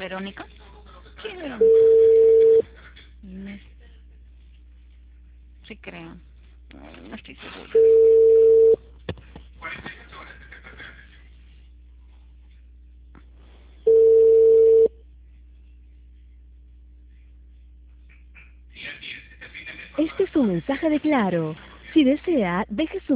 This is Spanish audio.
¿Verónica? ¿Quién es Verónica? Inés. Sí creo. No estoy segura. Este es un mensaje de Claro. Si desea, deje su